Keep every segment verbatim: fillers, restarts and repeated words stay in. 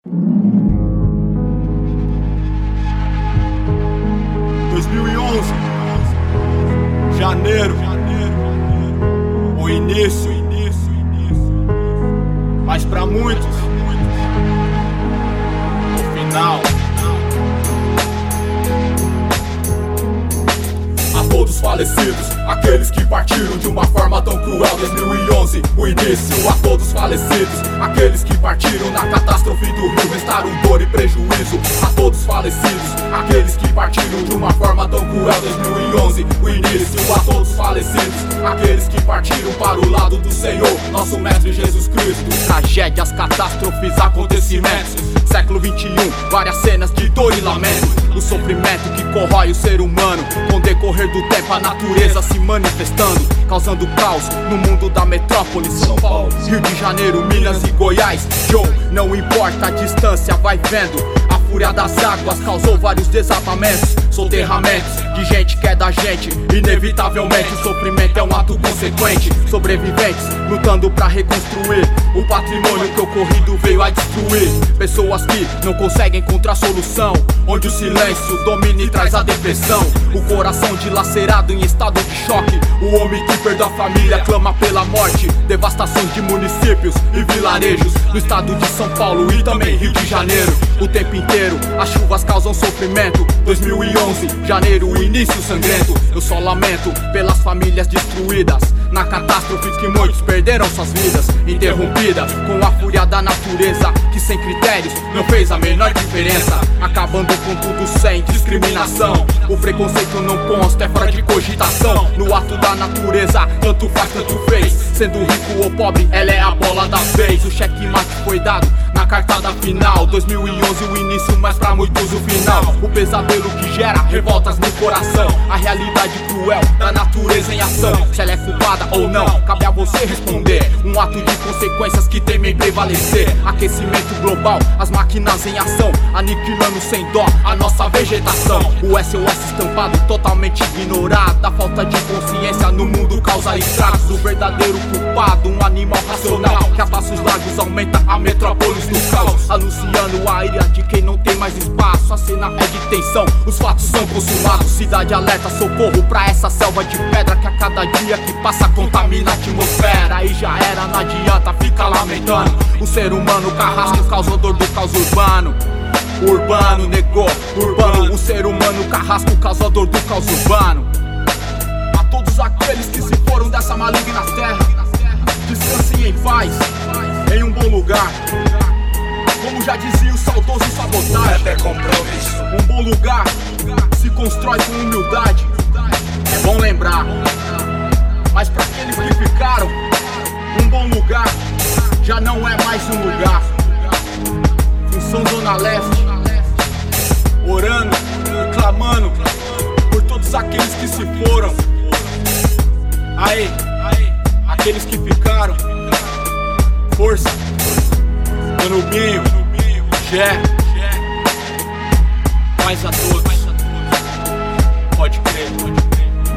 dois mil e onze, janeiro, o início, mas pra muitos, o final. A todos falecidos, aqueles que partiram de uma forma tão cruel. Dois mil e onze, o início. A todos falecidos, aqueles que partiram na catástrofe do rio, restaram dor e prejuízo. A todos falecidos, aqueles que partiram de uma forma tão cruel. Dois mil e onze, o início. A todos falecidos, aqueles que partiram para o lado do Senhor, nosso Mestre Jesus Cristo. Tragédias, catástrofes, acontecimentos, século vinte e um, várias cenas de dor e lamento. O sofrimento que corrói o ser humano, com o decorrer do tempo a natureza se manifestando, causando caos no mundo da metrópole. São Paulo, Rio de Janeiro, Minas e Goiás. Joe, não importa a distância, vai vendo. A fúria das águas causou vários desabamentos, soterramentos de gente que é da gente. Inevitavelmente o sofrimento é um ato consequente. Sobreviventes lutando pra reconstruir o patrimônio que o ocorrido veio a destruir. Pessoas que não conseguem encontrar solução, onde o silêncio domina e traz a depressão. O coração dilacerado em estado de choque. O homem que perdeu a família clama pela morte. Devastações de municípios e vilarejos no estado de São Paulo e também Rio de Janeiro. O tempo inteiro as chuvas causam sofrimento. Dois mil e onze, janeiro, o início sangrento. Eu só lamento pelas famílias destruídas na catástrofe que muitos perderam suas vidas. Interrompida com a fúria da natureza, que sem critérios não fez a menor diferença, acabando com tudo sem discriminação. O preconceito não consta, é fora de cogitação. No ato da natureza, tanto faz, tanto fez. Sendo rico ou pobre, ela é a bola da vez. O checkmate foi dado na cartada final. Dois mil e onze, o início, mas pra muitos o final. O pesadelo que gera revoltas no coração, a realidade cruel da natureza em ação. Se ela é culpada ou não, cabe a você responder. Um ato de consequências que temem prevalecer. Aquecimento global, as máquinas em ação, aniquilando sem dó a nossa vegetação. O S O S estampado, totalmente ignorado. A falta de consciência no mundo causa estragos. O verdadeiro culpado, um animal racional, que abraça os lagos, aumenta a metrópolis no caos, anunciando a ira de quem não tem mais espaço. A cena é de tensão, os fatos são consumados. Cidade alerta, socorro pra essa selva de pedra, que a cada dia que passa contamina a atmosfera. Aí já era, não adianta ficar lamentando. O ser humano carrasco, causador do caos urbano. Urbano, negou, urbano. O ser humano carrasco, causador do caos urbano. A todos aqueles que se foram dessa maligna terra, descansem em paz, em um bom lugar. Como já dizia o saudoso Sabotagem, até compromisso. Um bom lugar se constrói com humildade. É bom lembrar. Mas pra aqueles que ficaram, um bom lugar já não é mais um lugar. Função Zona Leste, orando e clamando por todos aqueles que se foram. Aí, aqueles que ficaram, força. Canubinho, Gé, mais a todos. Pode crer, pode crer.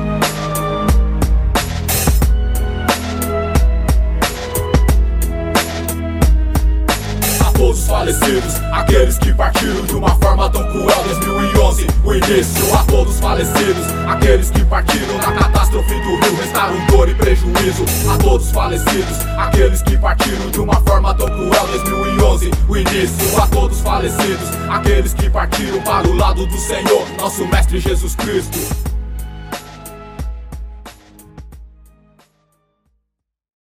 Todos falecidos, aqueles que partiram de uma forma tão cruel. Dois mil e onze, o início. A todos falecidos, aqueles que partiram na catástrofe do rio, restaram dor e prejuízo. A todos falecidos, aqueles que partiram de uma forma tão cruel. Dois mil e onze, o início. A todos falecidos, aqueles que partiram para o lado do Senhor, nosso Mestre Jesus Cristo.